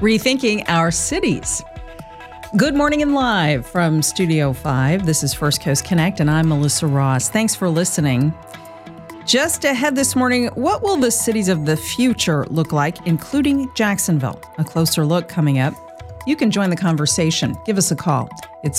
rethinking our cities. Good morning and live from Studio 5. This is First Coast Connect, and I'm Melissa Ross. Thanks for listening. Just ahead this morning, what will the cities of the future look like, including Jacksonville? A closer look coming up. You can join the conversation. Give us a call. It's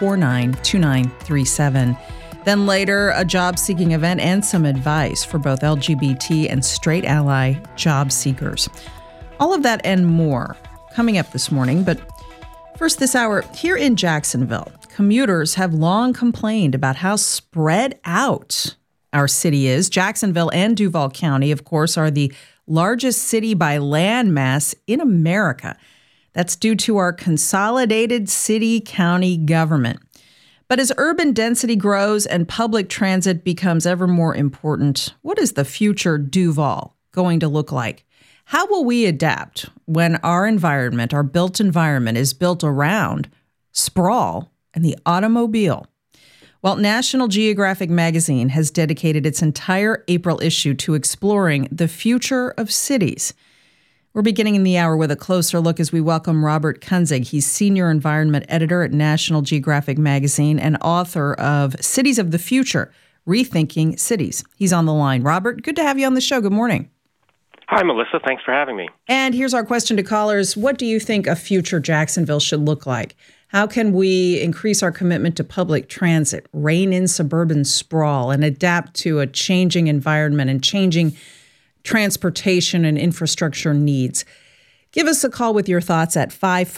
549-2937. Then later, a job-seeking event and some advice for both LGBT and straight ally job seekers. All of that and more coming up this morning. But first this hour, here in Jacksonville, commuters have long complained about how spread out our city is. Jacksonville and Duval County, of course, are the largest city by land mass in America. That's due to our consolidated city-county government. But as urban density grows and public transit becomes ever more important, what is the future Duval going to look like? How will we adapt when our environment, our built environment, is built around sprawl and the automobile? Well, National Geographic magazine has dedicated its entire April issue to exploring the future of cities. We're beginning in the hour with a closer look as we welcome Robert Kunzig. He's Senior Environment Editor at National Geographic magazine and author of Cities of the Future, Rethinking Cities. He's on the line. Robert, good to have you on the show. Good morning. Hi, Melissa. Thanks for having me. And here's our question to callers. What do you think a future Jacksonville should look like? How can we increase our commitment to public transit, rein in suburban sprawl, and adapt to a changing environment and changing transportation and infrastructure needs? Give us a call with your thoughts at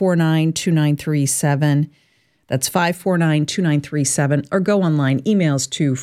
549-2937. That's 549-2937. Or go online. Emails to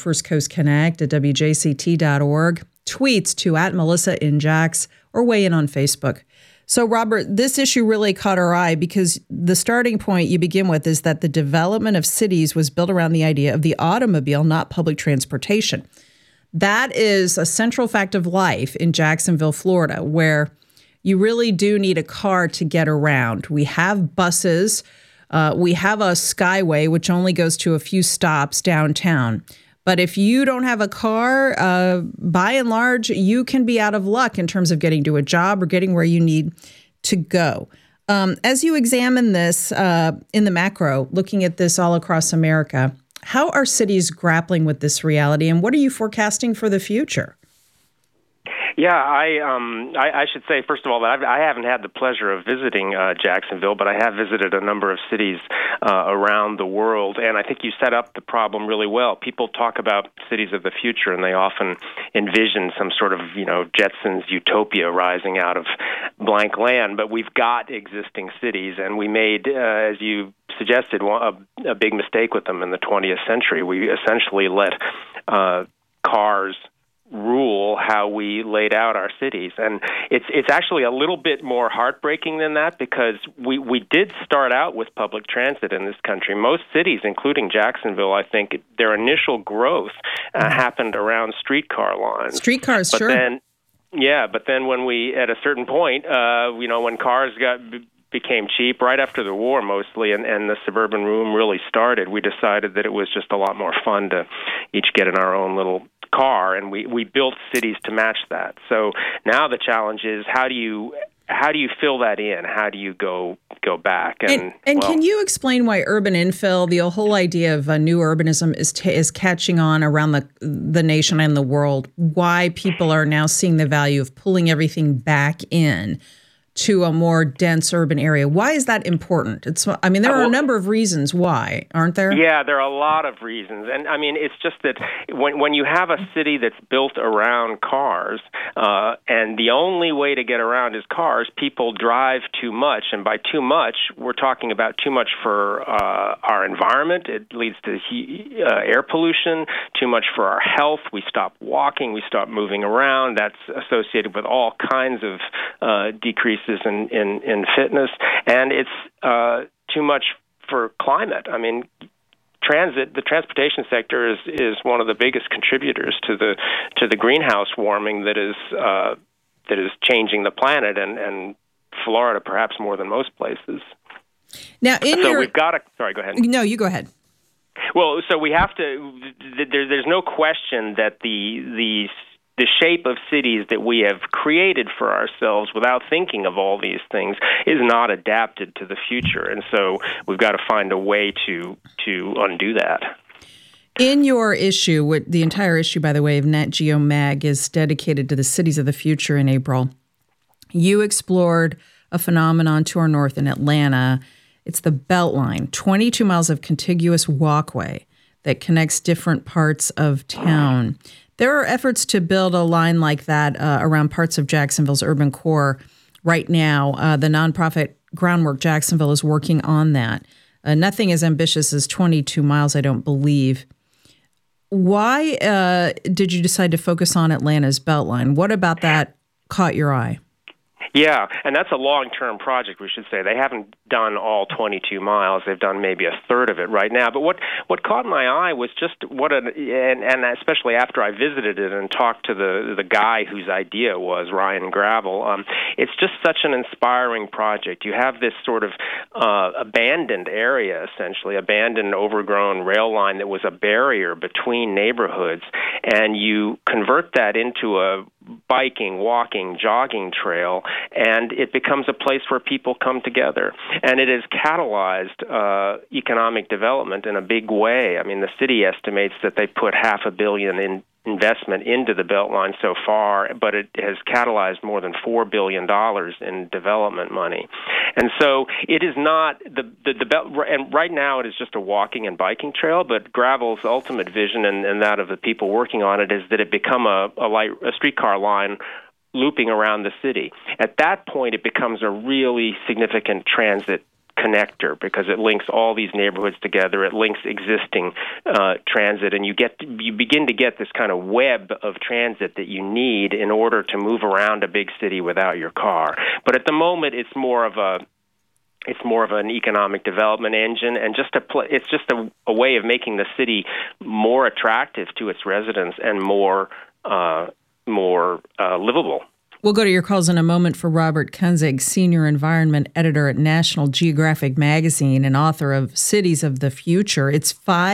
firstcoastconnect@wjct.org. Tweets to @MelissaInJax, or weigh in on Facebook. So, Robert, this issue really caught our eye because the starting point you begin with is that the development of cities was built around the idea of the automobile, not public transportation. That is a central fact of life in Jacksonville, Florida, where you really do need a car to get around. We have buses. We have a Skyway, which only goes to a few stops downtown. But if you don't have a car, by and large, you can be out of luck in terms of getting to a job or getting where you need to go. As you examine this in the macro, looking at this all across America, how are cities grappling with this reality, and what are you forecasting for the future? Yeah, I should say, first of all, that I haven't had the pleasure of visiting Jacksonville, but I have visited a number of cities around the world, and I think you set up the problem really well. People talk about cities of the future, and they often envision some sort of, Jetsons utopia rising out of blank land, but we've got existing cities, and we made, as you suggested, a big mistake with them in the 20th century. We essentially let cars rule how we laid out our cities. And it's actually a little bit more heartbreaking than that because we did start out with public transit in this country. Most cities, including Jacksonville, I think, their initial growth happened around streetcar lines. Streetcars, sure. But then when we, at a certain point, when cars became cheap right after the war mostly, and the suburban boom really started, we decided that it was just a lot more fun to each get in our own little car, and we built cities to match that. So now the challenge is how do you fill that in? How do you go back? And can you explain why urban infill, the whole idea of new urbanism, is catching on around the nation and the world? Why people are now seeing the value of pulling everything back in to a more dense urban area. Why is that important? There are a number of reasons why, aren't there? Yeah, there are a lot of reasons. And it's just that when you have a city that's built around cars, and the only way to get around is cars, people drive too much. And by too much, we're talking about too much for our environment. It leads to air pollution, too much for our health. We stop walking, we stop moving around. That's associated with all kinds of decreases in fitness, and it's too much for climate. The transportation sector is one of the biggest contributors to the greenhouse warming that is changing the planet, and Florida perhaps more than most places. Now, we've got to. Sorry, go ahead. No, you go ahead. Well, so we have to. There's no question that the the shape of cities that we have created for ourselves without thinking of all these things is not adapted to the future. And so we've got to find a way to undo that. In your issue, the entire issue, by the way, of Nat Geo Mag is dedicated to the cities of the future in April. You explored a phenomenon to our north in Atlanta. It's the Beltline, 22 miles of contiguous walkway that connects different parts of town. There are efforts to build a line like that around parts of Jacksonville's urban core right now. The nonprofit Groundwork Jacksonville is working on that. Nothing as ambitious as 22 miles, I don't believe. Why did you decide to focus on Atlanta's Beltline? What about that caught your eye? Yeah, and that's a long-term project, we should say. They haven't done all 22 miles. They've done maybe a third of it right now. But what caught my eye was just and especially after I visited it and talked to the guy whose idea was, Ryan Gravel, it's just such an inspiring project. You have this sort of abandoned area, essentially, abandoned, overgrown rail line that was a barrier between neighborhoods, and you convert that into a biking, walking, jogging trail, and it becomes a place where people come together. And it has catalyzed economic development in a big way. I mean, the city estimates that they put $500 million in investment into the Beltline so far, but it has catalyzed more than $4 billion in development money. And so it is not the belt, and right now it is just a walking and biking trail, but Gravel's ultimate vision and that of the people working on it is that it become a streetcar line looping around the city. At that point, it becomes a really significant transit connector because it links all these neighborhoods together. It links existing transit, and you begin to get this kind of web of transit that you need in order to move around a big city without your car. But at the moment, it's more of an economic development engine, and it's just a way of making the city more attractive to its residents and more livable. We'll go to your calls in a moment. For Robert Kunzig, Senior Environment Editor at National Geographic Magazine and author of Cities of the Future. It's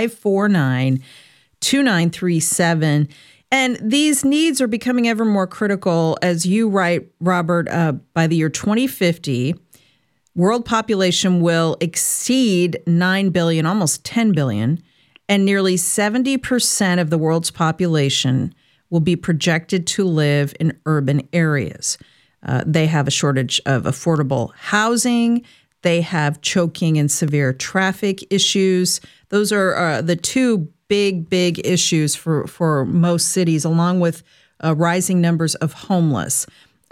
549-2937. And these needs are becoming ever more critical. As you write, Robert, by the year 2050, world population will exceed 9 billion, almost 10 billion, and nearly 70% of the world's population will be projected to live in urban areas. They have a shortage of affordable housing. They have choking and severe traffic issues. Those are the two big issues for most cities, along with rising numbers of homeless.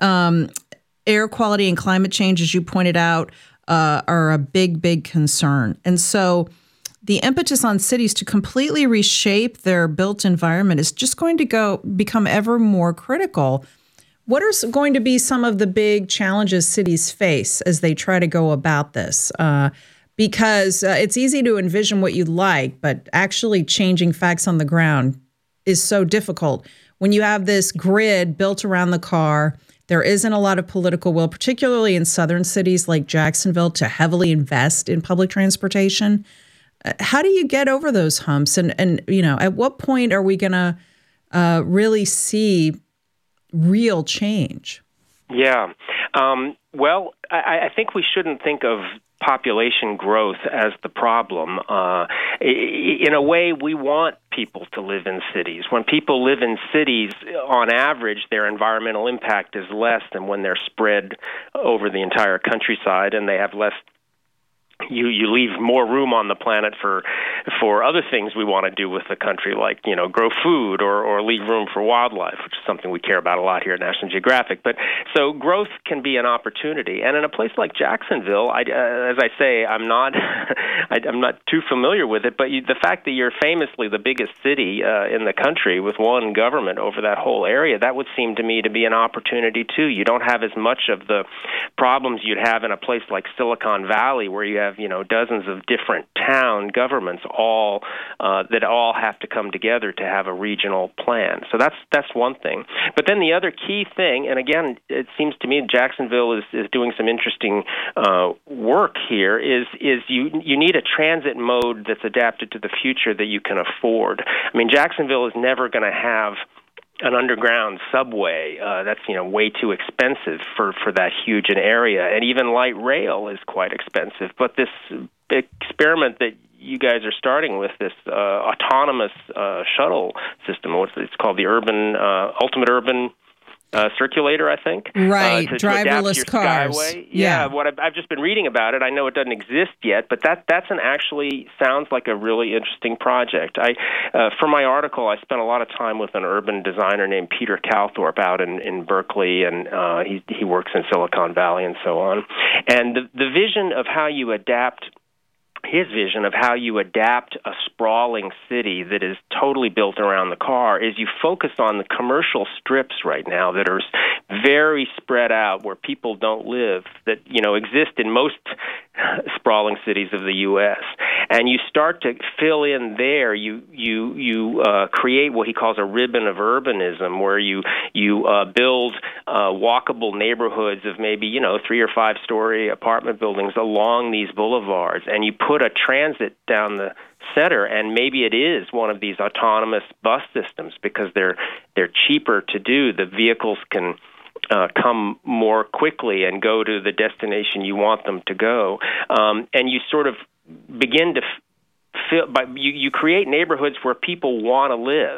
Air quality and climate change, as you pointed out, are a big concern. And so the impetus on cities to completely reshape their built environment is just going to become ever more critical. What are going to be some of the big challenges cities face as they try to go about this? Because it's easy to envision what you'd like, but actually changing facts on the ground is so difficult. When you have this grid built around the car, there isn't a lot of political will, particularly in southern cities like Jacksonville, to heavily invest in public transportation. How do you get over those humps? And at what point are we going to really see real change? Yeah. Well, I think we shouldn't think of population growth as the problem. In a way, we want people to live in cities. When people live in cities, on average, their environmental impact is less than when they're spread over the entire countryside and they have less. You leave more room on the planet for other things we want to do with the country, like grow food or leave room for wildlife, which is something we care about a lot here at National Geographic. But so growth can be an opportunity, and in a place like Jacksonville, as I say, I'm not I'm not too familiar with it. But the fact that you're famously the biggest city in the country with one government over that whole area, that would seem to me to be an opportunity too. You don't have as much of the problems you'd have in a place like Silicon Valley, where you have dozens of different town governments that all have to come together to have a regional plan. So that's one thing. But then the other key thing, and again, it seems to me Jacksonville is doing some interesting work here, is you need a transit mode that's adapted to the future that you can afford. I mean, Jacksonville is never going to have an underground subway. That's way too expensive for that huge an area, and even light rail is quite expensive. But this experiment that you guys are starting with, this autonomous shuttle system, it's called the Ultimate Urban Circulator, I think. Right, to driverless your cars. Skyway. Yeah. I've just been reading about it. I know it doesn't exist yet, but that's actually sounds like a really interesting project. For my article, I spent a lot of time with an urban designer named Peter Calthorpe out in Berkeley, and he works in Silicon Valley and so on. And the vision of how you adapt. His vision of how you adapt a sprawling city that is totally built around the car is you focus on the commercial strips right now that are very spread out where people don't live, that exist in most sprawling cities of the U.S. And you start to fill in there. You create what he calls a ribbon of urbanism, where you build walkable neighborhoods of maybe 3 or 5 story apartment buildings along these boulevards, and you put a transit down the center, and maybe it is one of these autonomous bus systems because they're cheaper to do. The vehicles can come more quickly and go to the destination you want them to go, and you sort of begin to you create neighborhoods where people want to live,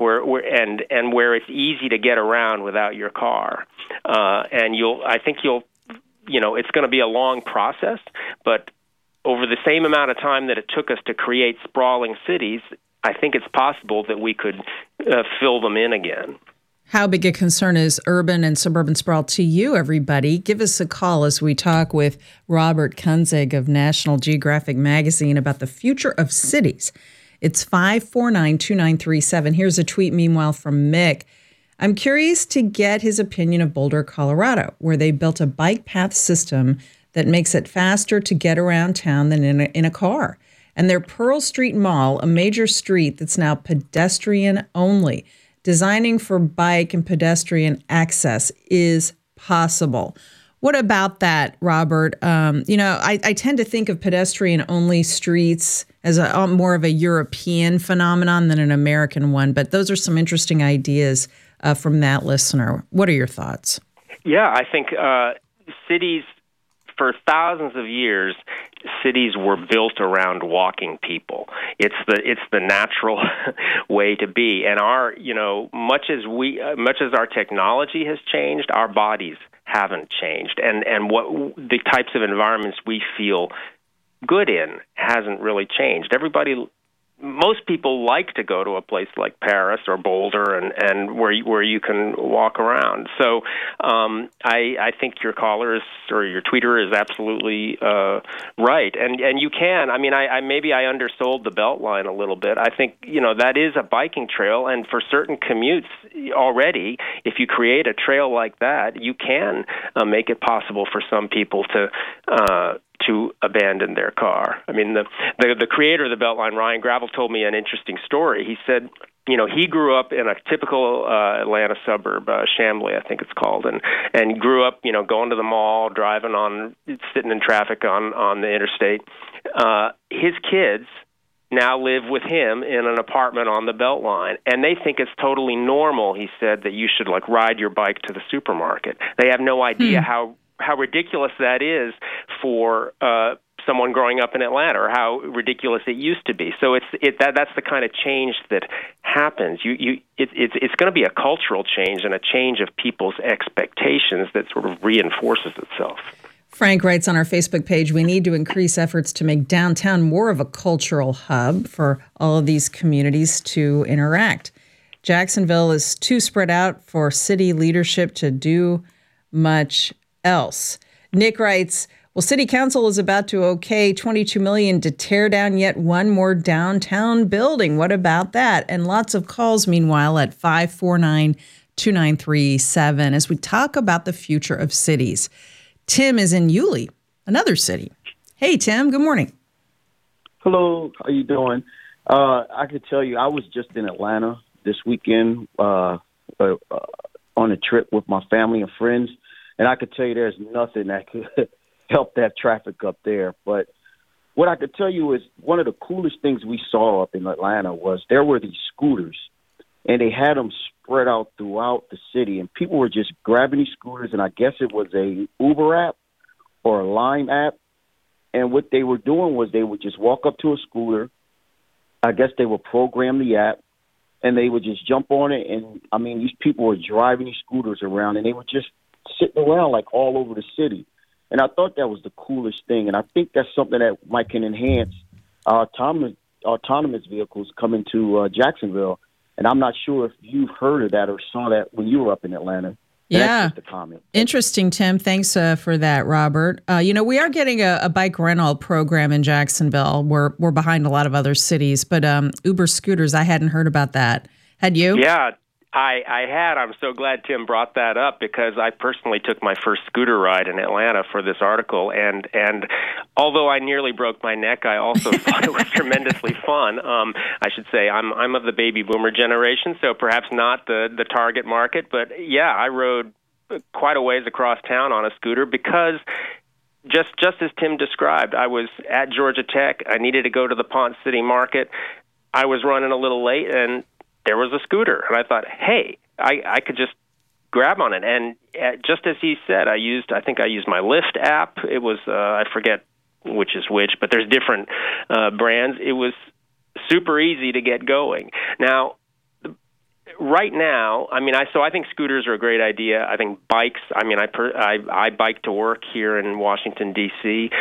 where it's easy to get around without your car, and I think it's going to be a long process, but over the same amount of time that it took us to create sprawling cities, I think it's possible that we could fill them in again. How big a concern is urban and suburban sprawl to you, everybody? Give us a call as we talk with Robert Kunzig of National Geographic Magazine about the future of cities. It's 549-2937. Here's a tweet, meanwhile, from Mick. I'm curious to get his opinion of Boulder, Colorado, where they built a bike path system that makes it faster to get around town than in a car. And their Pearl Street Mall, a major street that's now pedestrian only, designing for bike and pedestrian access is possible. What about that, Robert? I tend to think of pedestrian-only streets as more of a European phenomenon than an American one, but those are some interesting ideas from that listener. What are your thoughts? Yeah, I think cities, for thousands of years, cities were built around walking people. It's the natural way to be. And much as our technology has changed, our bodies haven't changed. And what the types of environments we feel good in hasn't really changed. Most people like to go to a place like Paris or Boulder and where you can walk around. So I think your caller or your tweeter is absolutely right. And you can. I mean, maybe I undersold the Beltline a little bit. I think that is a biking trail, and for certain commutes already, if you create a trail like that, you can make it possible for some people to abandon their car. I mean, the creator of the Beltline, Ryan Gravel, told me an interesting story. He said, he grew up in a typical Atlanta suburb, Chamblee, I think it's called, and grew up, going to the mall, sitting in traffic on the interstate. His kids now live with him in an apartment on the Beltline, and they think it's totally normal, he said, that you should ride your bike to the supermarket. They have no idea how ridiculous that is for someone growing up in Atlanta, or how ridiculous it used to be. So that's the kind of change that happens. It's going to be a cultural change and a change of people's expectations that sort of reinforces itself. Frank writes on our Facebook page, we need to increase efforts to make downtown more of a cultural hub for all of these communities to interact. Jacksonville is too spread out for city leadership to do much else. Nick writes, well, City Council is about to okay $22 million to tear down yet one more downtown building. What about that? And lots of calls, meanwhile, at 549-2937 as we talk about the future of cities. Tim is in Yulee, another city. Hey, Tim, good morning. Hello, how you doing? I could tell you I was just in Atlanta this weekend on a trip with my family and friends, and I could tell you there's nothing that could help that traffic up there. But what I could tell you is one of the coolest things we saw up in Atlanta was there were these scooters, and they had them spread out throughout the city, and people were just grabbing these scooters, and I guess it was a Uber app or a Lime app, and what they were doing was they would just walk up to a scooter. I guess they would program the app, and they would just jump on it, and, I mean, these people were driving these scooters around, and they were just sitting around, like, all over the city. And I thought that was the coolest thing, and I think that's something that might can enhance autonomous vehicles coming to Jacksonville. And I'm not sure if you've heard of that or saw that when you were up in Atlanta. Yeah. That's just a comment. Interesting, Tim. Thanks for that, Robert. We are getting a bike rental program in Jacksonville. We're behind a lot of other cities, but Uber scooters, I hadn't heard about that. Had you? Yeah, I had. I'm so glad Tim brought that up because I personally took my first scooter ride in Atlanta for this article, and although I nearly broke my neck, I also thought it was tremendously fun. I should say I'm of the baby boomer generation, so perhaps not the target market, but yeah, I rode quite a ways across town on a scooter because just as Tim described, I was at Georgia Tech. I needed to go to the Ponce City Market. I was running a little late, and there was a scooter, and I thought, hey, I could just grab on it. And just as he said, I think I used my Lyft app. It was, I forget which is which, but there's different brands. It was super easy to get going. Now, right now, I mean, I think scooters are a great idea. I think bikes, I mean, I bike to work here in Washington, D.C.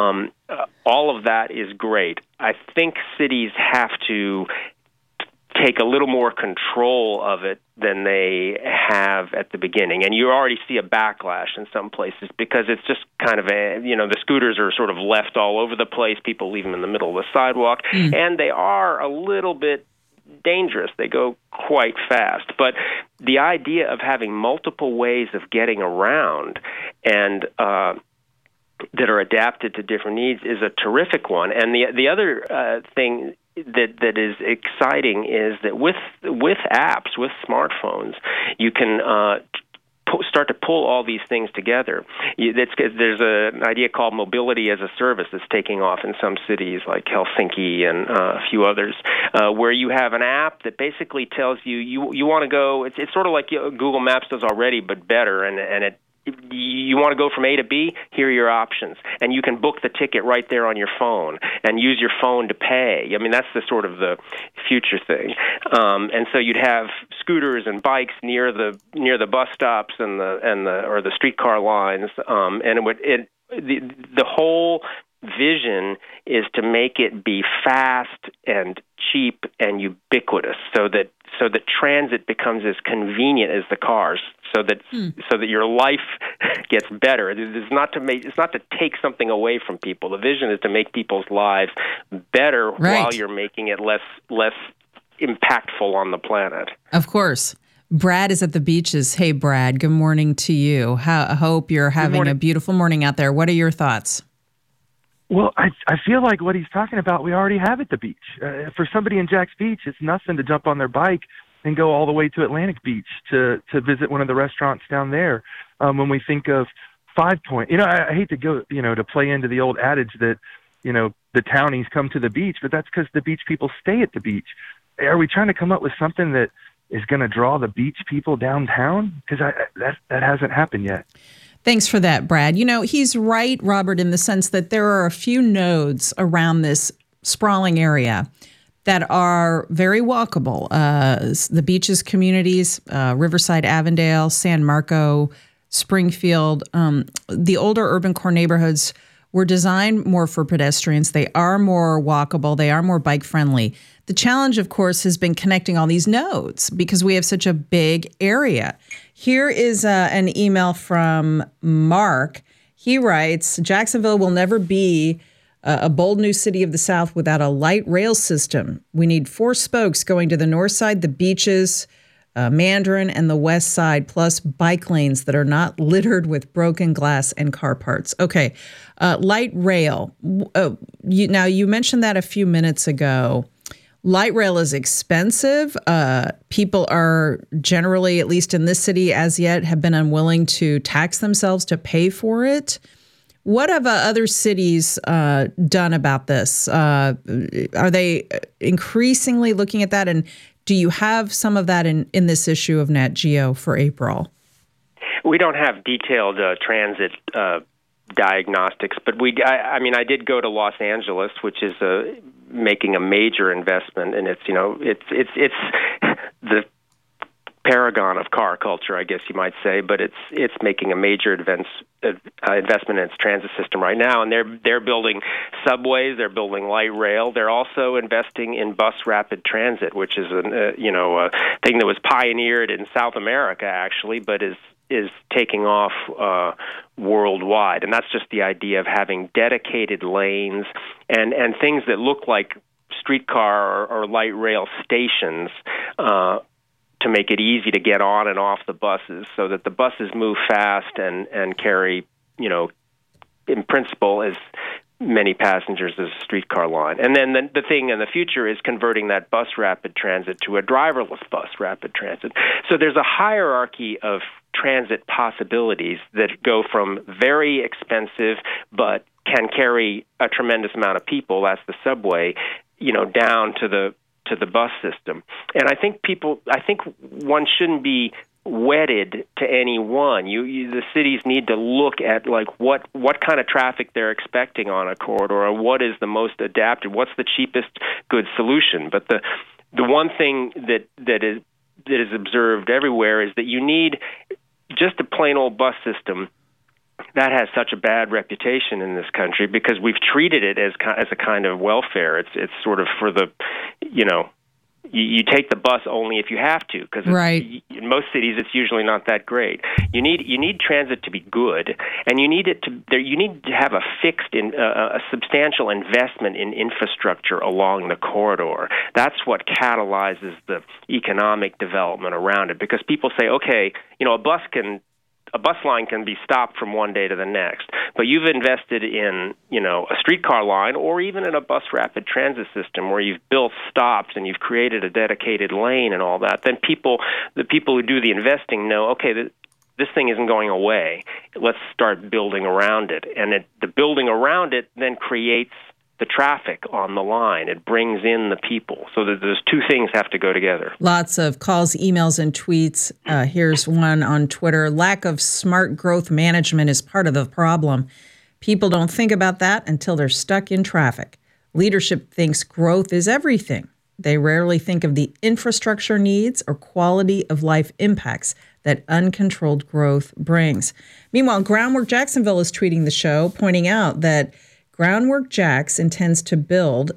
All of that is great. I think cities have to take a little more control of it than they have at the beginning. And you already see a backlash in some places because it's just kind of the scooters are sort of left all over the place. People leave them in the middle of the sidewalk, and they are a little bit dangerous. They go quite fast. But the idea of having multiple ways of getting around and that are adapted to different needs is a terrific one. And the other thing that is exciting is that with apps, with smartphones, you can start to pull all these things together. There's an idea called mobility as a service that's taking off in some cities like Helsinki and a few others, where you have an app that basically tells you want to go. It's sort of like Google Maps does already, but better, and you want to go from A to B, here are your options. And you can book the ticket right there on your phone and use your phone to pay. I mean, that's the sort of the future thing. And so you'd have scooters and bikes near the bus stops and the streetcar lines. And the whole vision is to make it be fast and cheap and ubiquitous so that transit becomes as convenient as the cars, so that your life gets better. It's not to take something away from people. The vision is to make people's lives better while you're making it less impactful on the planet. Of course. Brad is at the beaches. Hey, Brad, good morning to you. I hope you're having a beautiful morning out there. What are your thoughts? Well, I feel like what he's talking about, we already have at the beach. For somebody in Jack's Beach, it's nothing to jump on their bike and go all the way to Atlantic Beach to visit one of the restaurants down there. When we think of 5 Point, I hate to go, to play into the old adage that, the townies come to the beach, but that's because the beach people stay at the beach. Are we trying to come up with something that is going to draw the beach people downtown? Because that hasn't happened yet. Thanks for that, Brad. He's right, Robert, in the sense that there are a few nodes around this sprawling area that are very walkable. The beaches communities, Riverside, Avondale, San Marco, Springfield, the older urban core neighborhoods were designed more for pedestrians. They are more walkable. They are more bike friendly. The challenge, of course, has been connecting all these nodes because we have such a big area. Here is an email from Mark. He writes, Jacksonville will never be a bold new city of the South without a light rail system. We need 4 spokes going to the north side, the beaches, Mandarin, and the west side, plus bike lanes that are not littered with broken glass and car parts. Okay, light rail. Now, you mentioned that a few minutes ago. Light rail is expensive. People are generally, at least in this city as yet, have been unwilling to tax themselves to pay for it. What have other cities done about this? Are they increasingly looking at that? And Do you have some of that in this issue of Nat Geo for April? We don't have detailed transit diagnostics, but I did go to Los Angeles, which is making a major investment, and it's the paragon of car culture, I guess you might say, but it's making a major investment in its transit system right now, and they're building subways, they're building light rail, they're also investing in bus rapid transit, which is a thing that was pioneered in South America actually, but is taking off worldwide, and that's just the idea of having dedicated lanes and things that look like streetcar or light rail stations to make it easy to get on and off the buses, so that the buses move fast and carry, in principle, as many passengers as a streetcar line. And then the thing in the future is converting that bus rapid transit to a driverless bus rapid transit. So there's a hierarchy of transit possibilities that go from very expensive but can carry a tremendous amount of people, that's the subway, down to the bus system. And I think one shouldn't be wedded to any one. The cities need to look at what kind of traffic they're expecting on a corridor, or what is the most adapted, what's the cheapest good solution. But the one thing that is observed everywhere is that you need just a plain old bus system that has such a bad reputation in this country because we've treated it as a kind of welfare. It's sort of for the, you take the bus only if you have to, because in most cities it's usually not that great. You need transit to be good, and you need to have a fixed a substantial investment in infrastructure along the corridor. That's what catalyzes the economic development around it, because people say, okay, a bus line can be stopped from one day to the next, but you've invested in, a streetcar line or even in a bus rapid transit system where you've built stops and you've created a dedicated lane and all that. Then the people who do the investing know, okay, this thing isn't going away. Let's start building around it. And the building around it then creates the traffic on the line. It brings in the people. So that those two things have to go together. Lots of calls, emails, and tweets. Here's one on Twitter. Lack of smart growth management is part of the problem. People don't think about that until they're stuck in traffic. Leadership thinks growth is everything. They rarely think of the infrastructure needs or quality of life impacts that uncontrolled growth brings. Meanwhile, Groundwork Jacksonville is tweeting the show, pointing out that Groundwork Jax intends to build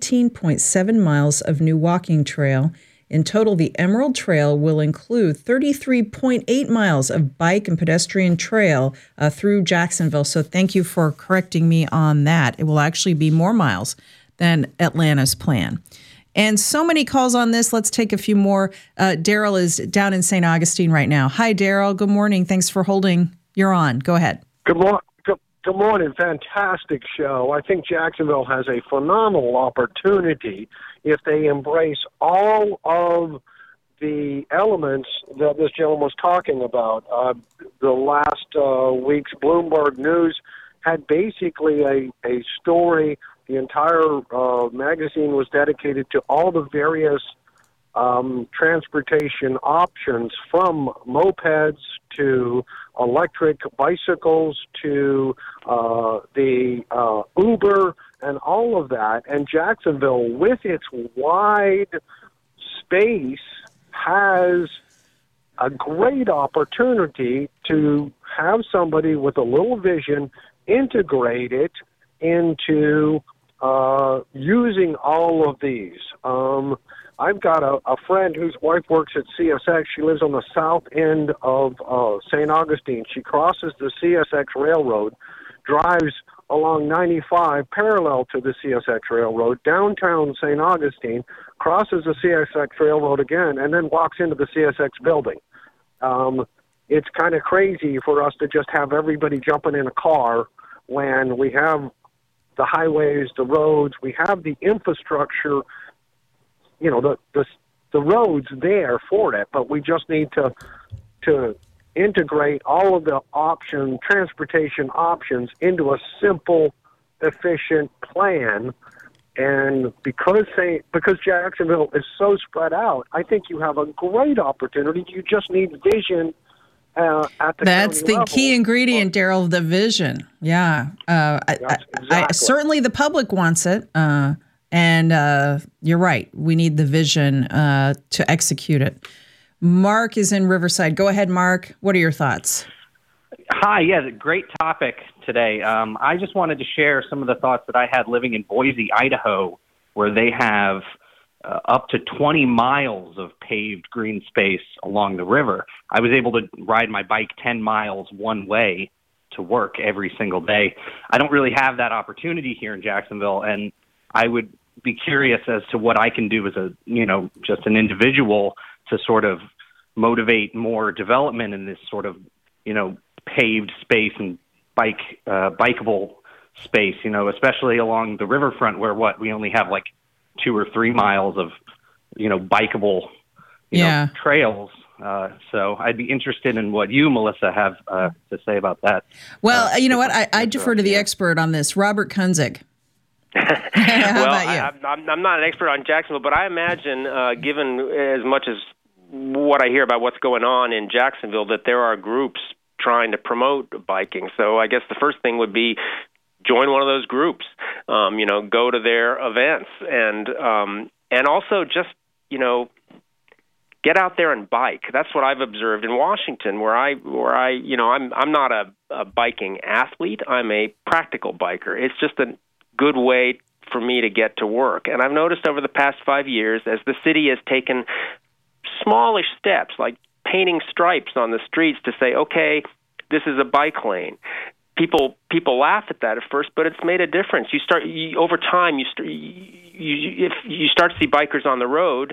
19.7 miles of new walking trail. In total, the Emerald Trail will include 33.8 miles of bike and pedestrian trail through Jacksonville. So thank you for correcting me on that. It will actually be more miles than Atlanta's plan. And so many calls on this. Let's take a few more. Daryl is down in St. Augustine right now. Hi, Daryl. Good morning. Thanks for holding. You're on. Go ahead. Good morning. Good morning. Fantastic show. I think Jacksonville has a phenomenal opportunity if they embrace all of the elements that this gentleman was talking about. The last week's Bloomberg News had basically a story. The entire magazine was dedicated to all the various transportation options, from mopeds to electric bicycles to the Uber and all of that. And Jacksonville, with its wide space, has a great opportunity to have somebody with a little vision integrate it into using all of these. I've got a friend whose wife works at CSX. She lives on the south end of St. Augustine. She crosses the CSX Railroad, drives along 95 parallel to the CSX Railroad, downtown St. Augustine, crosses the CSX Railroad again, and then walks into the CSX building. It's kind of crazy for us to just have everybody jumping in a car when we have the highways, the roads, we have the infrastructure, the roads there for it, but we just need to integrate all of the transportation options into a simple, efficient plan And because Jacksonville is so spread out, I think you have a great opportunity. You just need vision at the That's county the level. key ingredient, Daryl, the vision. Yeah. I certainly the public wants it. And you're right. We need the vision to execute it. Mark is in Riverside. Go ahead, Mark. What are your thoughts? Hi. Yeah, great topic today. I just wanted to share some of the thoughts that I had living in Boise, Idaho, where they have up to 20 miles of paved green space along the river. I was able to ride my bike 10 miles one way to work every single day. I don't really have that opportunity here in Jacksonville, and I would be curious as to what I can do as a, just an individual to sort of motivate more development in this sort of, paved space and bikeable space, especially along the riverfront where we only have like 2 or 3 miles of, bikeable, trails. So I'd be interested in what you, Melissa, have to say about that. Well, you know what? I defer to the expert on this, Robert Kunzig. How about you? I'm not an expert on Jacksonville, but I imagine, given as much as what I hear about what's going on in Jacksonville, that there are groups trying to promote biking. So I guess the first thing would be join one of those groups, go to their events, and also just, get out there and bike. That's what I've observed in Washington, where I'm not a biking athlete. I'm a practical biker. It's just a good way for me to get to work. And I've noticed over the past 5 years, as the city has taken smallish steps, like painting stripes on the streets to say, okay, this is a bike lane. People laugh at that at first, but it's made a difference. Over time, if you start to see bikers on the road,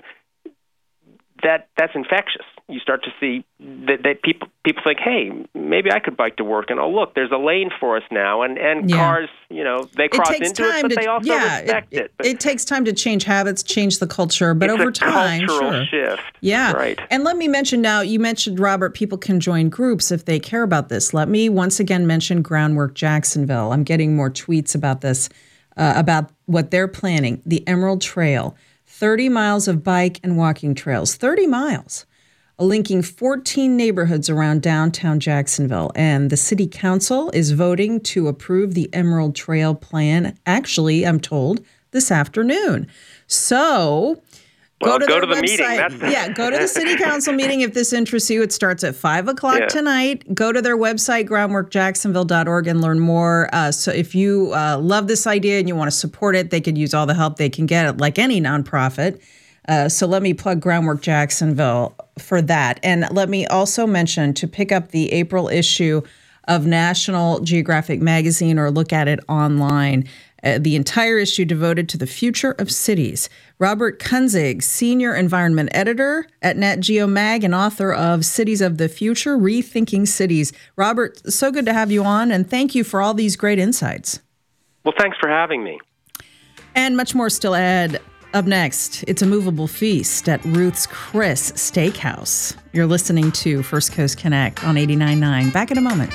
that's infectious. You start to see that people think, hey, maybe I could bike to work, and look, there's a lane for us now, and cars, they cross into it, but they also respect it. It takes time to change habits, change the culture, but over time, it's a cultural shift. Yeah, right. And let me mention now, you mentioned, Robert, people can join groups if they care about this. Let me once again mention Groundwork Jacksonville. I'm getting more tweets about this, about what they're planning. The Emerald Trail, 30 miles of bike and walking trails, 30 miles. Linking 14 neighborhoods around downtown Jacksonville. And the city council is voting to approve the Emerald Trail plan, actually, I'm told, this afternoon. So go to the website. Meeting. Go to the city council meeting if this interests you. It starts at 5 o'clock tonight. Go to their website, groundworkjacksonville.org, and learn more. So if you love this idea and you want to support it, they could use all the help they can get, like any nonprofit. So let me plug Groundwork Jacksonville for that. And let me also mention to pick up the April issue of National Geographic Magazine or look at it online. The entire issue devoted to the future of cities. Robert Kunzig, Senior Environment Editor at Nat Geo Mag and author of Cities of the Future, Rethinking Cities. Robert, so good to have you on, and thank you for all these great insights. Well, thanks for having me. And much more still ahead. Up next, it's a movable feast at Ruth's Chris Steakhouse. You're listening to First Coast Connect on 89.9. Back in a moment.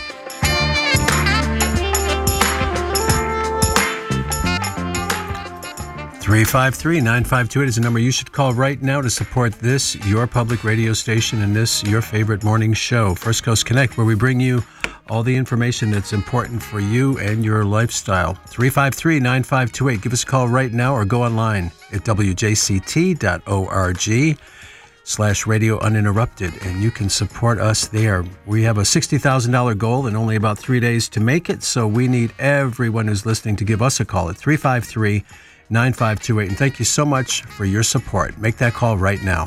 Three 353-9528 is a number you should call right now to support this, your public radio station, and this, your favorite morning show, First Coast Connect, where we bring you all the information that's important for you and your lifestyle. 353-9528. Give us a call right now or go online at wjct.org/radio uninterrupted, and you can support us there. We have a $60,000 goal and only about 3 days to make it, so we need everyone who's listening to give us a call at 353-9528. And thank you so much for your support. Make that call right now.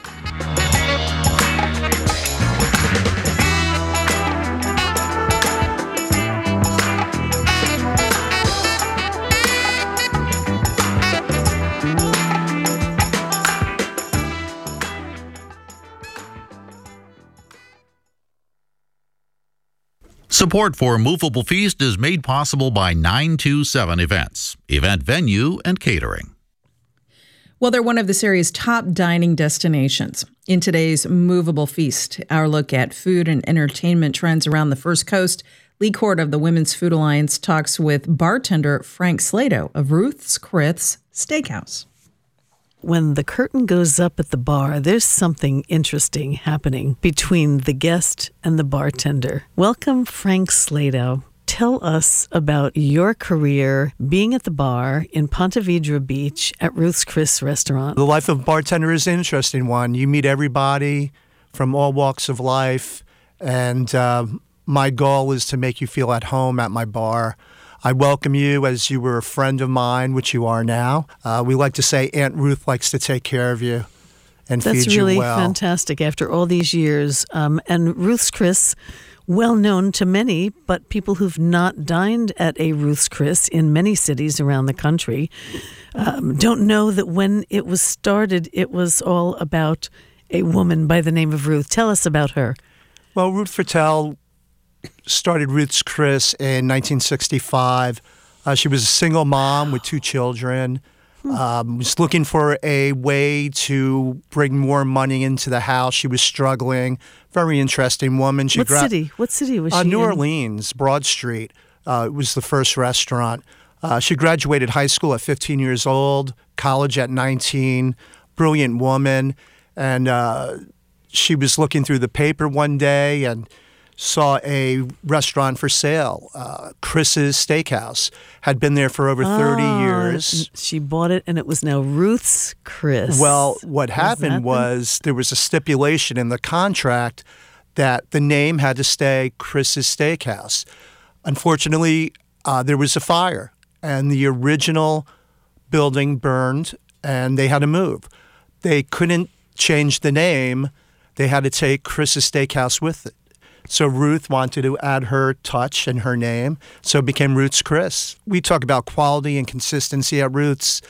Support for Movable Feast is made possible by 927 Events, event venue and catering. Well, they're one of this area's top dining destinations. In today's Movable Feast, our look at food and entertainment trends around the First Coast, Lee Court of the Women's Food Alliance talks with bartender Frank Slato of Ruth's Chris Steakhouse. When the curtain goes up at the bar, there's something interesting happening between the guest and the bartender. Welcome, Frank Slato. Tell us about your career being at the bar in Ponte Vedra Beach at Ruth's Chris Restaurant. The life of a bartender is an interesting one. You meet everybody from all walks of life, and my goal is to make you feel at home at my bar. I welcome you as you were a friend of mine, which you are now. We like to say Aunt Ruth likes to take care of you and feed you well. That's really fantastic after all these years. And Ruth's Chris, well known to many, but people who've not dined at a Ruth's Chris in many cities around the country don't know that when it was started, it was all about a woman by the name of Ruth. Tell us about her. Well, Ruth Fertel started Ruth's Chris in 1965. She was a single mom with 2 children. Was looking for a way to bring more money into the house. She was struggling. Very interesting woman. What city was she in? New Orleans, Broad Street. It was the first restaurant. She graduated high school at 15 years old, college at 19. Brilliant woman. And she was looking through the paper one day and saw a restaurant for sale, Chris's Steakhouse. Had been there for over 30 years. She bought it, and it was now Ruth's Chris. Well, what happened was there was a stipulation in the contract that the name had to stay Chris's Steakhouse. Unfortunately, there was a fire, and the original building burned, and they had to move. They couldn't change the name. They had to take Chris's Steakhouse with it. So Ruth wanted to add her touch and her name, so it became Ruth's Chris. We talk about quality and consistency at Ruth's.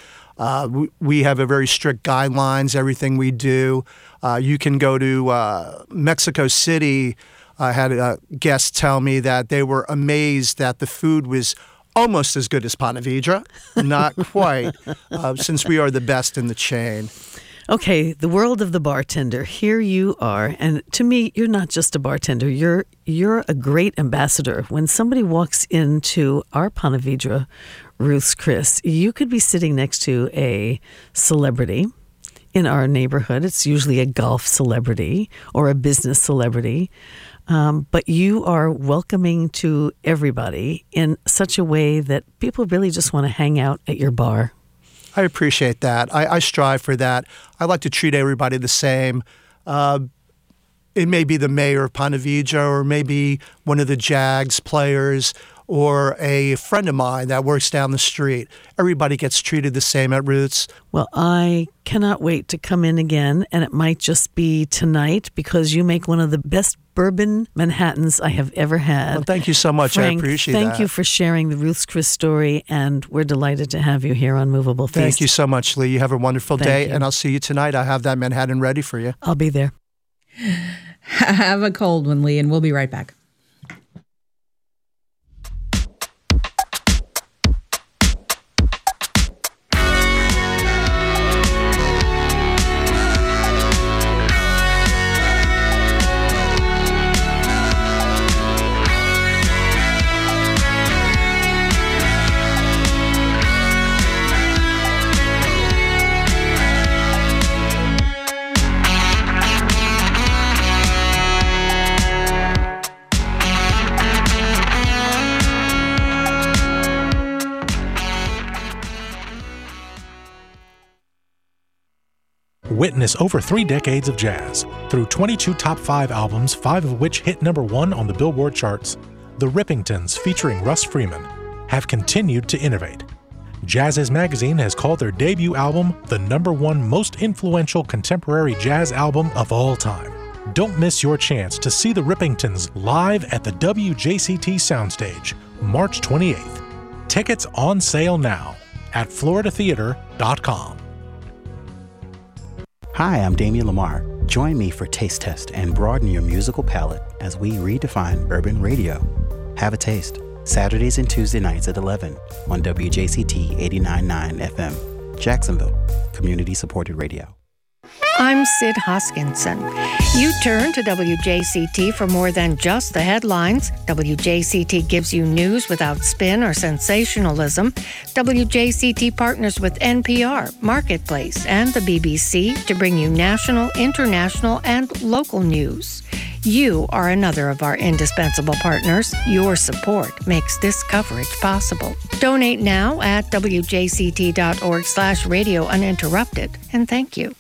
We have a very strict guidelines, everything we do. You can go to Mexico City. I had a guest tell me that they were amazed that the food was almost as good as Ponte Vedra. Not quite, since we are the best in the chain. Okay, the world of the bartender. Here you are, and to me, you're not just a bartender. You're a great ambassador. When somebody walks into our Ponte Vedra Ruth's Chris, you could be sitting next to a celebrity in our neighborhood. It's usually a golf celebrity or a business celebrity, but you are welcoming to everybody in such a way that people really just want to hang out at your bar. I appreciate that. I strive for that. I like to treat everybody the same. It may be the mayor of Ponte Vedra, or maybe one of the Jags players, or a friend of mine that works down the street. Everybody gets treated the same at Ruth's. Well, I cannot wait to come in again, and it might just be tonight because you make one of the best bourbon Manhattans I have ever had. Well, thank you so much. Frank, I appreciate that. Thank you for sharing the Ruth's Chris story, and we're delighted to have you here on Movable Feast. Thank you so much, Lee. You have a wonderful day, you. And I'll see you tonight. I have that Manhattan ready for you. I'll be there. Have a cold one, Lee, and we'll be right back. Witness over 3 decades of jazz. Through 22 top 5 albums, 5 of which hit #1 on the Billboard charts, the Rippingtons, featuring Russ Freeman, have continued to innovate. Jazzes magazine has called their debut album the #1 most influential contemporary jazz album of all time. Don't miss your chance to see the Rippingtons live at the WJCT Soundstage, March 28th. Tickets on sale now at floridatheater.com. Hi, I'm Damian Lamar. Join me for Taste Test and broaden your musical palette as we redefine urban radio. Have a taste. Saturdays and Tuesday nights at 11 on WJCT 89.9 FM, Jacksonville, community-supported radio. I'm Sid Hoskinson. You turn to WJCT for more than just the headlines. WJCT gives you news without spin or sensationalism. WJCT partners with NPR, Marketplace, and the BBC to bring you national, international, and local news. You are another of our indispensable partners. Your support makes this coverage possible. Donate now at wjct.org/radio uninterrupted, and thank you.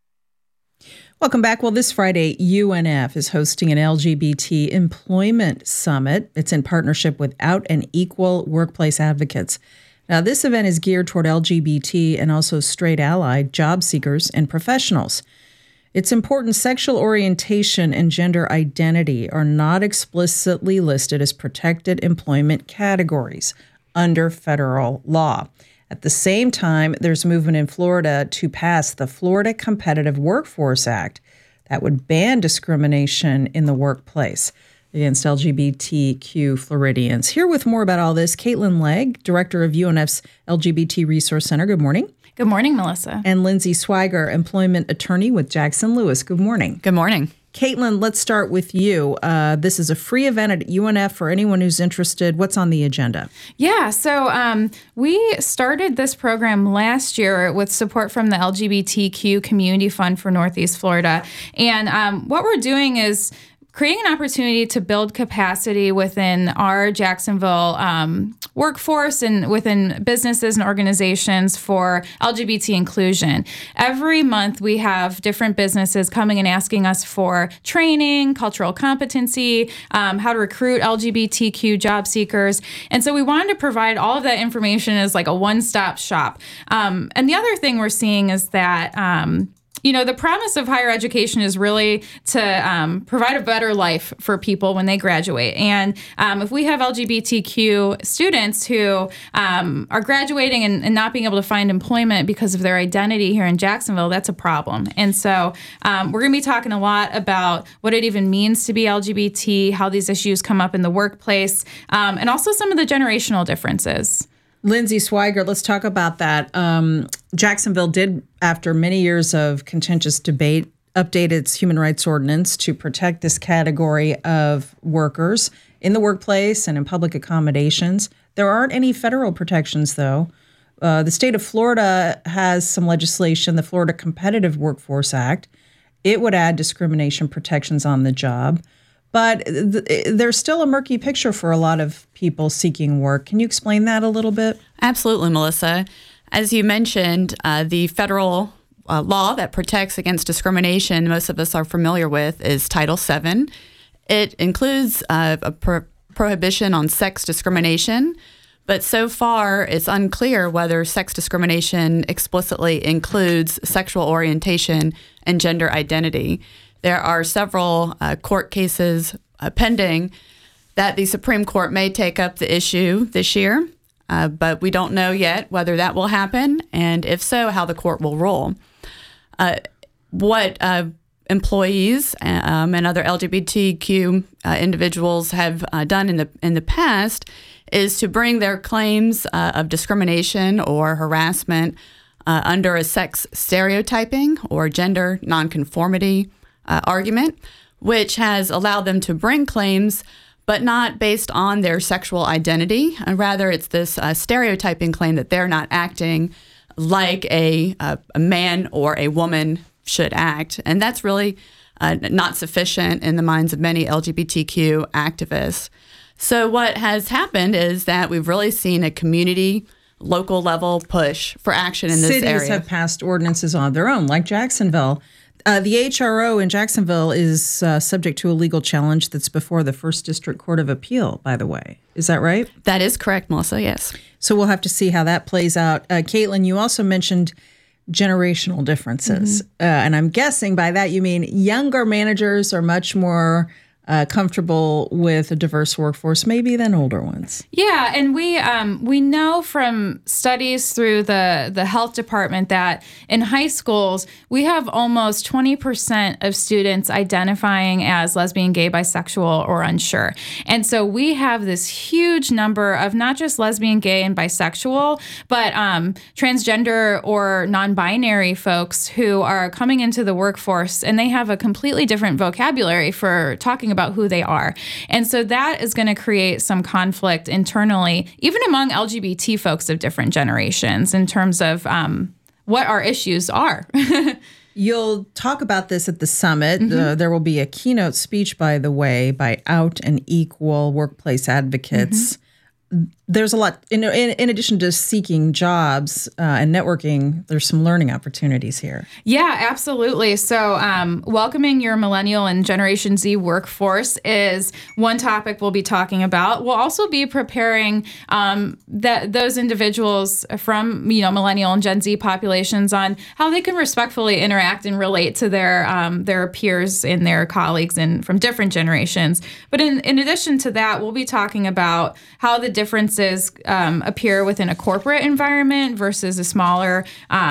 Welcome back. Well, this Friday, UNF is hosting an LGBT employment summit. It's in partnership with Out and Equal Workplace Advocates. Now, this event is geared toward LGBT and also straight ally job seekers and professionals. It's important sexual orientation and gender identity are not explicitly listed as protected employment categories under federal law. At the same time, there's movement in Florida to pass the Florida Competitive Workforce Act that would ban discrimination in the workplace against LGBTQ Floridians. Here with more about all this, Caitlin Legg, Director of UNF's LGBT Resource Center. Good morning. Good morning, Melissa. And Lindsay Swiger, Employment Attorney with Jackson Lewis. Good morning. Good morning. Caitlin, let's start with you. This is a free event at UNF for anyone who's interested. What's on the agenda? Yeah, so we started this program last year with support from the LGBTQ Community Fund for Northeast Florida. And what we're doing is creating an opportunity to build capacity within our Jacksonville workforce and within businesses and organizations for LGBT inclusion. Every month we have different businesses coming and asking us for training, cultural competency, how to recruit LGBTQ job seekers. And so we wanted to provide all of that information as like a one-stop shop. And the other thing we're seeing is that the promise of higher education is really to provide a better life for people when they graduate. And if we have LGBTQ students who are graduating and not being able to find employment because of their identity here in Jacksonville, that's a problem. And so we're going to be talking a lot about what it even means to be LGBT, how these issues come up in the workplace, and also some of the generational differences. Lindsay Swiger, let's talk about that. Jacksonville did, after many years of contentious debate, update its human rights ordinance to protect this category of workers in the workplace and in public accommodations. There aren't any federal protections, though. The state of Florida has some legislation, the Florida Competitive Workforce Act. It would add discrimination protections on the job. But there's still a murky picture for a lot of people seeking work. Can you explain that a little bit? Absolutely, Melissa. As you mentioned, the federal law that protects against discrimination most of us are familiar with is Title VII. It includes a prohibition on sex discrimination, but so far it's unclear whether sex discrimination explicitly includes sexual orientation and gender identity. There are several court cases pending that the Supreme Court may take up the issue this year, but we don't know yet whether that will happen, and if so, how the court will rule. What employees and other LGBTQ individuals have done in the past is to bring their claims of discrimination or harassment under a sex stereotyping or gender nonconformity argument, which has allowed them to bring claims, but not based on their sexual identity. Rather, it's this stereotyping claim that they're not acting like a man or a woman should act. And that's really not sufficient in the minds of many LGBTQ activists. So what has happened is that we've really seen a community, local level push for action in this area. Cities have passed ordinances on their own, like Jacksonville. The HRO in Jacksonville is subject to a legal challenge that's before the First District Court of Appeal, by the way. Is that right? That is correct, Melissa, yes. So we'll have to see how that plays out. Caitlin, you also mentioned generational differences. And I'm guessing by that you mean younger managers are much more comfortable with a diverse workforce maybe than older ones. Yeah, and we know from studies through the health department that in high schools we have almost 20% of students identifying as lesbian, gay, bisexual, or unsure. And so we have this huge number of not just lesbian, gay, and bisexual, but transgender or non-binary folks who are coming into the workforce, and they have a completely different vocabulary for talking about who they are. And so that is going to create some conflict internally, even among LGBT folks of different generations, in terms of what our issues are. You'll talk about this at the summit. There will be a keynote speech, by the way, by Out and Equal Workplace Advocates. There's a lot, in addition to seeking jobs and networking, there's some learning opportunities here. Yeah, absolutely. So welcoming your millennial and Generation Z workforce is one topic we'll be talking about. We'll also be preparing those individuals from millennial and Gen Z populations on how they can respectfully interact and relate to their peers and their colleagues from different generations. But in addition to that, we'll be talking about how the differences appear within a corporate environment versus a smaller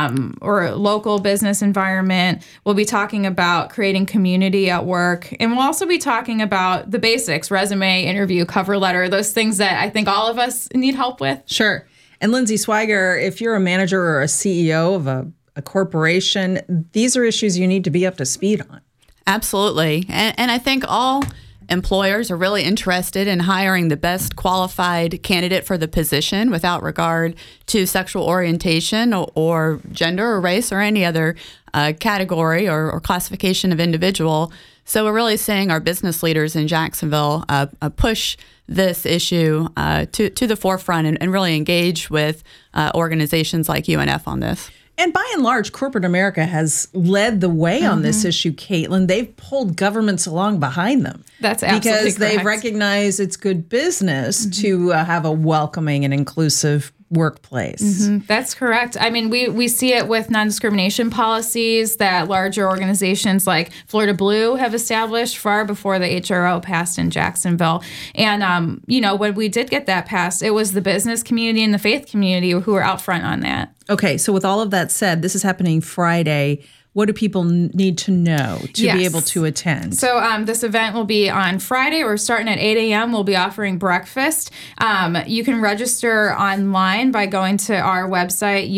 or local business environment. We'll be talking about creating community at work. And we'll also be talking about the basics, resume, interview, cover letter, those things that I think all of us need help with. Sure. And Lindsay Swiger, if you're a manager or a CEO of a corporation, these are issues you need to be up to speed on. Absolutely. And I think all employers are really interested in hiring the best qualified candidate for the position without regard to sexual orientation or gender or race or any other category or classification of individual. So we're really seeing our business leaders in Jacksonville push this issue to the forefront and really engage with organizations like UNF on this. And by and large, corporate America has led the way on this issue, Caitlin. They've pulled governments along behind them. That's absolutely because they correct. recognize it's good business to have a welcoming and inclusive workplace. That's correct. I mean, we see it with non-discrimination policies that larger organizations like Florida Blue have established far before the HRO passed in Jacksonville. And, when we did get that passed, it was the business community and the faith community who were out front on that. Okay, so with all of that said, this is happening Friday. What do people need to know to be able to attend? So this event will be on Friday. We're starting at 8 a.m. We'll be offering breakfast. You can register online by going to our website,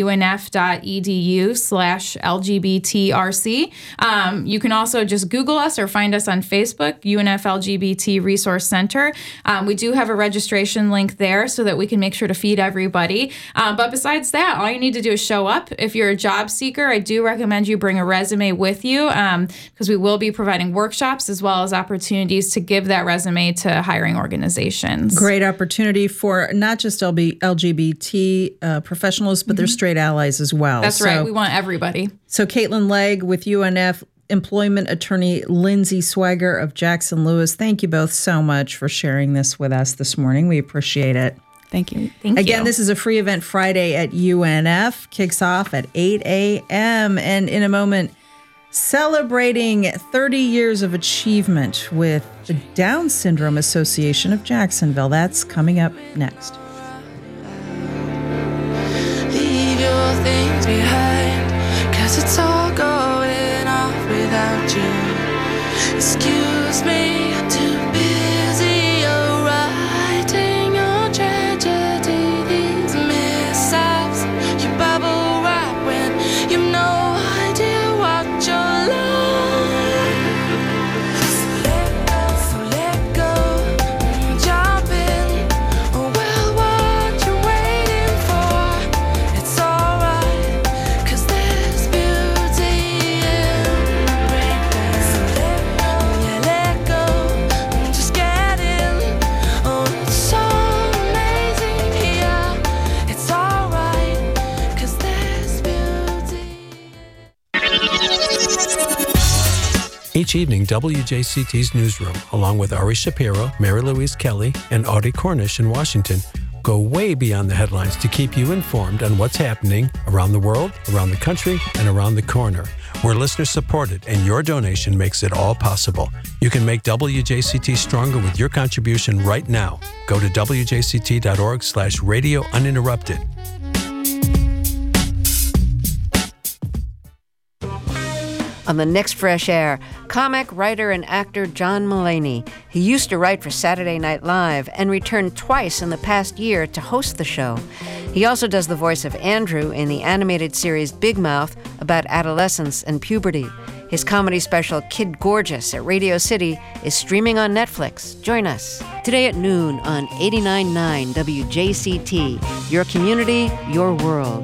unf.edu/LGBTRC. You can also just Google us or find us on Facebook, UNF LGBT Resource Center. We do have a registration link there so that we can make sure to feed everybody. But besides that, all you need to do is show up. If you're a job seeker, I do recommend you bring a resume with you because we will be providing workshops as well as opportunities to give that resume to hiring organizations. Great opportunity for not just LGBT professionals, but their straight allies as well. That's right. We want everybody. So Caitlin Legg with UNF, employment attorney Lindsay Swiger of Jackson Lewis, thank you both so much for sharing this with us this morning. We appreciate it. Thank you. Again, this is a free event Friday at UNF. Kicks off at 8 a.m. And in a moment, celebrating 30 years of achievement with the Down Syndrome Association of Jacksonville. That's coming up next. Leave your things behind, 'cause it's all going off without you. Excuse me, too busy writing your tragedy. These mishaps, you bubble wrap when you've no idea what you're like. So let go, jump in. Oh well, what you waiting for? It's alright, 'cause there's beauty in breakdowns. So let go, just get in. Oh, it's so amazing here. It's alright, 'cause there's beauty. Each evening, WJCT's newsroom, along with Ari Shapiro, Mary Louise Kelly, and Audie Cornish in Washington, go way beyond the headlines to keep you informed on what's happening around the world, around the country, and around the corner. We're listener-supported, and your donation makes it all possible. You can make WJCT stronger with your contribution right now. Go to wjct.org/radio uninterrupted. On the next Fresh Air, comic, writer, and actor John Mulaney. He used to write for Saturday Night Live and returned twice in the past year to host the show. He also does the voice of Andrew in the animated series Big Mouth about adolescence and puberty. His comedy special Kid Gorgeous at Radio City is streaming on Netflix. Join us today at noon on 89.9 WJCT. Your community, your world.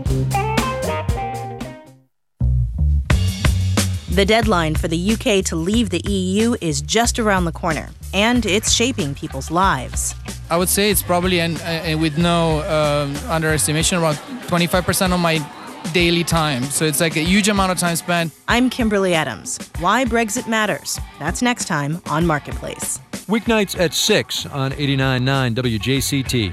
The deadline for the UK to leave the EU is just around the corner, and it's shaping people's lives. I would say it's probably, and with no underestimation, about 25% of my daily time. So it's like a huge amount of time spent. I'm Kimberly Adams. Why Brexit Matters. That's next time on Marketplace. Weeknights at 6 on 89.9 WJCT.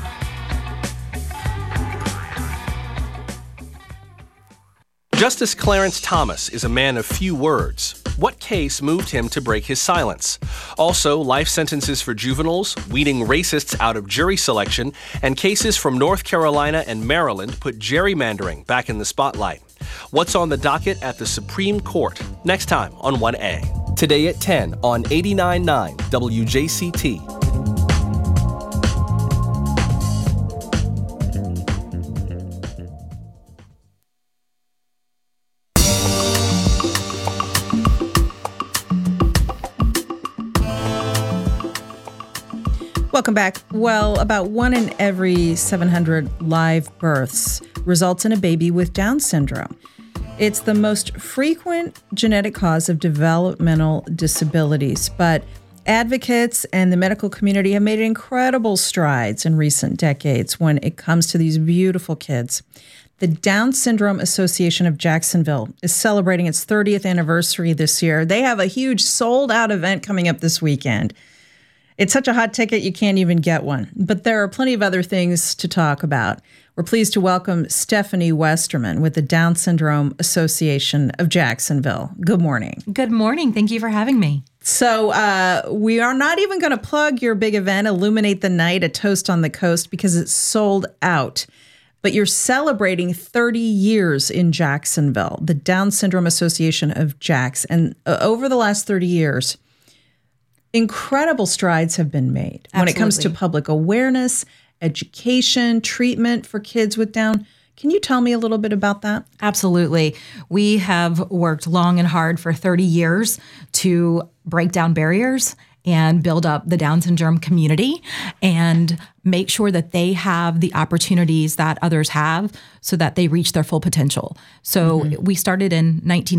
Justice Clarence Thomas is a man of few words. What case moved him to break his silence? Also, life sentences for juveniles, weeding racists out of jury selection, and cases from North Carolina and Maryland put gerrymandering back in the spotlight. What's on the docket at the Supreme Court? Next time on 1A. Today at 10 on 89.9 WJCT. Welcome back. Well, about 1 in every 700 live births results in a baby with Down syndrome. It's the most frequent genetic cause of developmental disabilities, but advocates and the medical community have made incredible strides in recent decades when it comes to these beautiful kids. The Down Syndrome Association of Jacksonville is celebrating its 30th anniversary this year. They have a huge sold-out event coming up this weekend. It's such a hot ticket, you can't even get one. But there are plenty of other things to talk about. We're pleased to welcome Stephanie Westerman with the Down Syndrome Association of Jacksonville. Good morning. Good morning. Thank you for having me. So we are not even going to plug your big event, Illuminate the Night, A Toast on the Coast, because it's sold out. But you're celebrating 30 years in Jacksonville, the Down Syndrome Association of Jax. And over the last 30 years, incredible strides have been made when it comes to public awareness, education, treatment for kids with Down. Can you tell me a little bit about that? Absolutely. We have worked long and hard for 30 years to break down barriers and build up the Down syndrome community and make sure that they have the opportunities that others have so that they reach their full potential. So we started in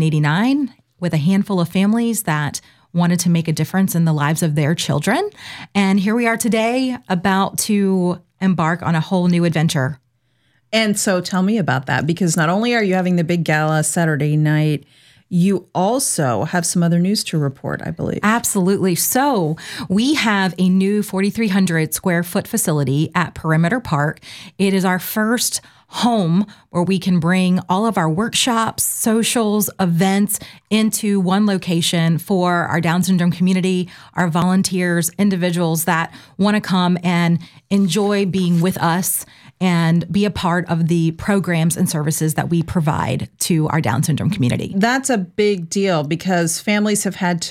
1989 with a handful of families that wanted to make a difference in the lives of their children. And here we are today about to embark on a whole new adventure. And so tell me about that, because not only are you having the big gala Saturday night, you also have some other news to report, I believe. Absolutely. So we have a new 4,300 square foot facility at Perimeter Park. It is our first home where we can bring all of our workshops, socials, events into one location for our Down syndrome community, our volunteers, individuals that want to come and enjoy being with us and be a part of the programs and services that we provide to our Down syndrome community. That's a big deal because families have had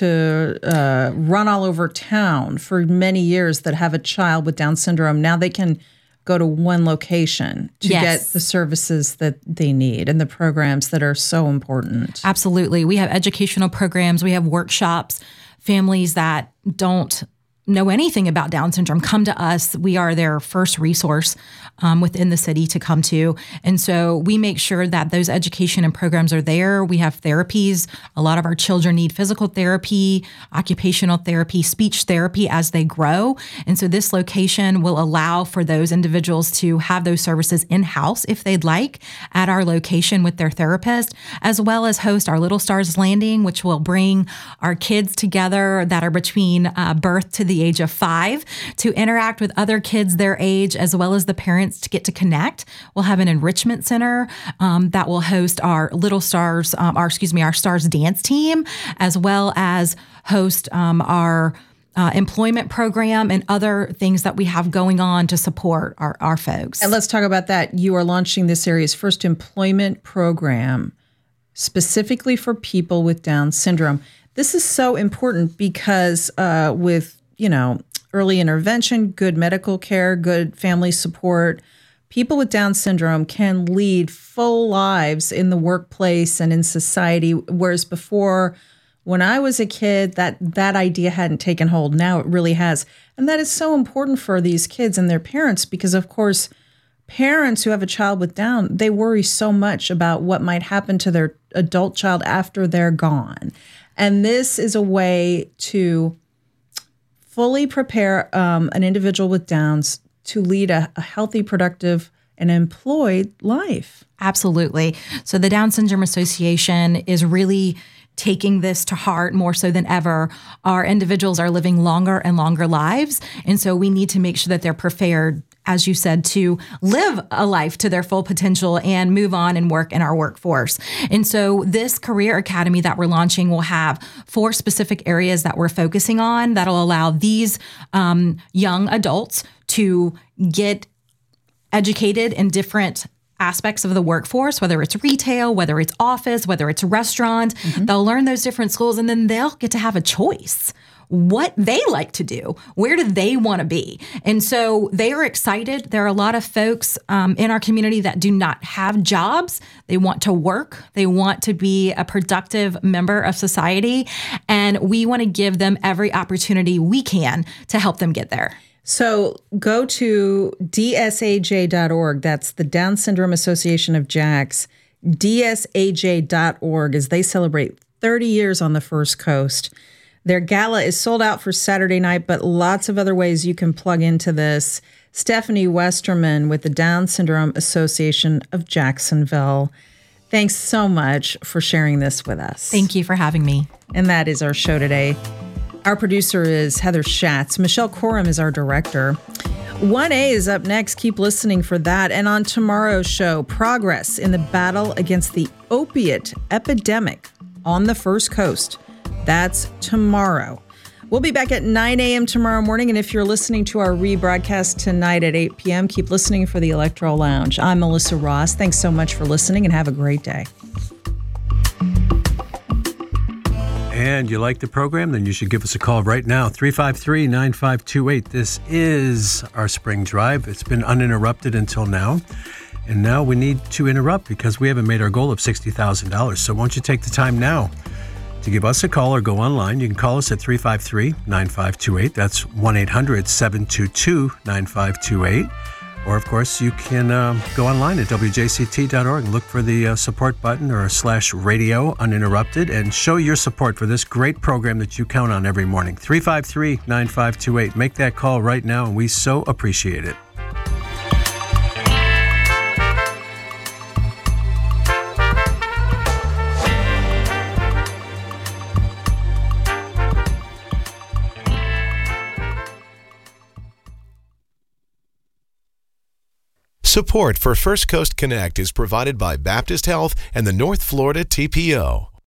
to run all over town for many years that have a child with Down syndrome. Now they can go to one location to get the services that they need and the programs that are so important. Absolutely. We have educational programs. We have workshops. Families that don't know anything about Down syndrome come to us. We are their first resource within the city to come to. And so we make sure that those education and programs are there. We have therapies. A lot of our children need physical therapy, occupational therapy, speech therapy as they grow. And so this location will allow for those individuals to have those services in-house if they'd like at our location with their therapist, as well as host our Little Stars Landing, which will bring our kids together that are between birth to the the age of 5 to interact with other kids their age, as well as the parents to get to connect. We'll have an enrichment center that will host our Little Stars, our Stars dance team, as well as host our employment program and other things that we have going on to support our folks. And let's talk about that. You are launching this area's first employment program specifically for people with Down syndrome. This is so important because with, early intervention, good medical care, good family support, people with Down syndrome can lead full lives in the workplace and in society, whereas before, when I was a kid, that idea hadn't taken hold. Now it really has. And that is so important for these kids and their parents because, of course, parents who have a child with Down, they worry so much about what might happen to their adult child after they're gone. And this is a way to fully prepare an individual with Downs to lead a healthy, productive, and employed life. Absolutely. So the Down Syndrome Association is really taking this to heart more so than ever. Our individuals are living longer and longer lives. And so we need to make sure that they're prepared, as you said, to live a life to their full potential and move on and work in our workforce. And so this career academy that we're launching will have 4 specific areas that we're focusing on that'll allow these young adults to get educated in different aspects of the workforce, whether it's retail, whether it's office, whether it's restaurant. Mm-hmm. They'll learn those different schools and then they'll get to have a choice what they like to do. Where do they want to be? And so they are excited. There are a lot of folks in our community that do not have jobs. They want to work. They want to be a productive member of society. And we want to give them every opportunity we can to help them get there. So go to dsaj.org. That's the Down Syndrome Association of Jacks. dsaj.org as they celebrate 30 years on the First Coast. Their gala is sold out for Saturday night, but lots of other ways you can plug into this. Stephanie Westerman with the Down Syndrome Association of Jacksonville. Thanks so much for sharing this with us. Thank you for having me. And that is our show today. Our producer is Heather Schatz. Michelle Coram is our director. 1A is up next. Keep listening for that. And on tomorrow's show, progress in the battle against the opiate epidemic on the First Coast. That's tomorrow. We'll be back at 9 a.m. tomorrow morning. And if you're listening to our rebroadcast tonight at 8 p.m., keep listening for the Electro Lounge. I'm Melissa Ross. Thanks so much for listening and have a great day. And you like the program, then you should give us a call right now, 353-9528. This is our spring drive. It's been uninterrupted until now. And now we need to interrupt because we haven't made our goal of $60,000. So won't you take the time now to give us a call or go online? You can call us at 353-9528. That's 1-800-722-9528. Or, of course, you can go online at wjct.org and look for the support button or /radio uninterrupted and show your support for this great program that you count on every morning. 353-9528. Make that call right now, and we so appreciate it. Support for First Coast Connect is provided by Baptist Health and the North Florida TPO.